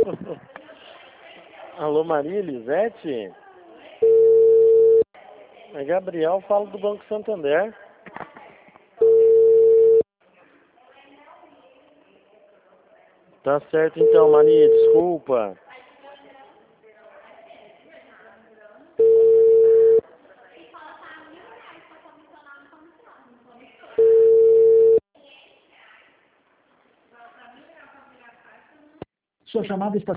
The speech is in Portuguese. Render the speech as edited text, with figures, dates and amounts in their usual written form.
Alô, Maria Elisete? É Gabriel, falo do Banco Santander. Tá certo então, Maria, desculpa. Sua chamada está